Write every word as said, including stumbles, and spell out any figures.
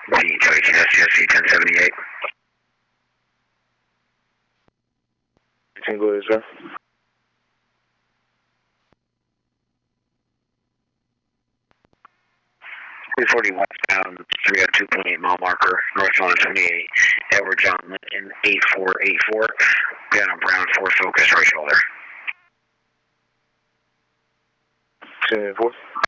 The Joey S C S C ten seventy-eight. Go ahead, sir. two forty westbound, three oh two point eight mile marker, north one twenty-eight, Edward John Lincoln, eight four eight four, down on Brown, Ford Focus, right shoulder. ten four.